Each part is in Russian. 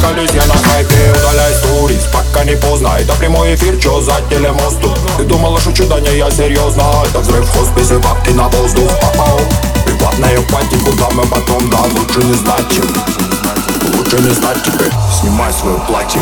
Проехались я на хайпе, удаляй сторис, пока не поздно. Это прямой эфир, чё за телемосту? Ты думала, шучу, да не, я серьезно. Это взрыв в хосписе, бабки на воздух. Попал приватная пати, куда мы потом, да, лучше не знать. Лучше не знать тебе, снимай свое платье.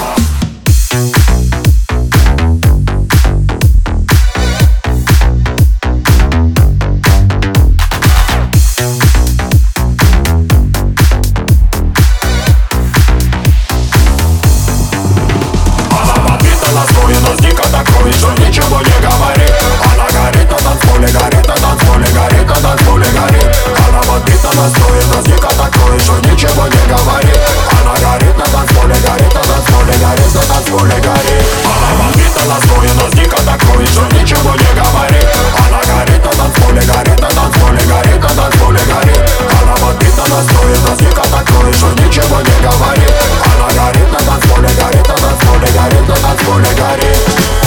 Настроена дико такой, что ничего не говорит. Она горит на танцполе, горит на танцполе, горит на танцполе, горит. Она подбита, настроена дико такой, что ничего не говорит. Она горит на танцполе, горит на танцполе, горит на танцполе, горит. Она подбита, настроена дико такой, что ничего не говорит. Она горит на танцполе, горит на танцполе, горит на танцполе, горит. Она подбита, настроена дико такой, что ничего не говорит. Она горит на танцполе, горит на танцполе, горит на танцполе, горит.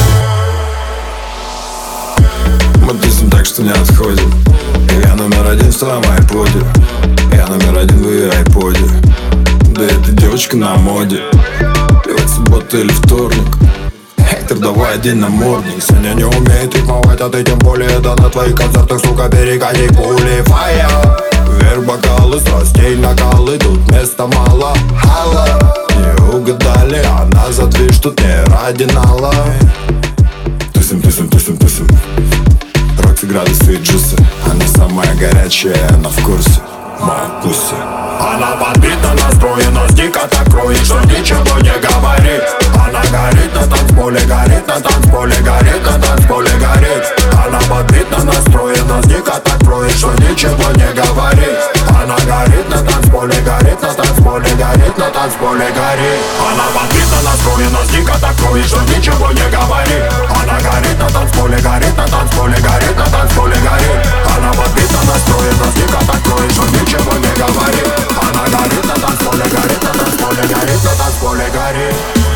Мы тусим так, что не отходим. Я номер один в твоем айподе. Я номер один в ее айподе. Да эта девочка на моде. Привет, суббота или вторник. Хейтер, давай один на мордник. Сегодня не умеет рифмовать, а ты тем более. Да на твоих концертах, сука, перекати пули. Фая, вверх бокалы, страстей накалы. Тут места мало, хала. Не угадали, она за движ, тут не ради нала. Тусим, тусим, тусим, тусим. Рокси, градусы и джусы. Она самая горячая, она в курсе. Моя пусси. Она подбита, настроена дико такой, что ничего не говорит. Она горит на танцполе, горит на танцполе, горит на танцполе, горит. Она подбита, настроена дико такой, что ничего не говорит. Она горит на танцполе, горит на танцполе, горит на танцполе, горит. Она подбита, настроена дико такой, что ничего не говорит. Она горит на танцполе, горит на танцполе, горит на танцполе, горит. Она подбита, настроена дико такой, что ничего не говорит. Она горит на танцполе, горит на танцполе, горит на танцполе, горит.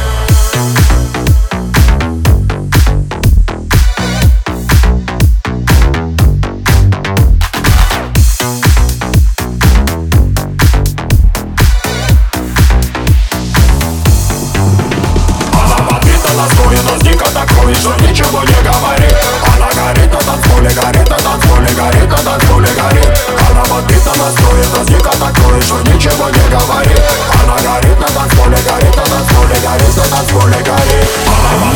Настроена дико такой, что ничего не говорит. Она горит на танцполе, горит на танцполе, горит на танцполе, горит. Она подбита, настроена дико такой, что ничего не говорит. Она горит на танцполе, горит на танцполе, горит на танцполе, горит.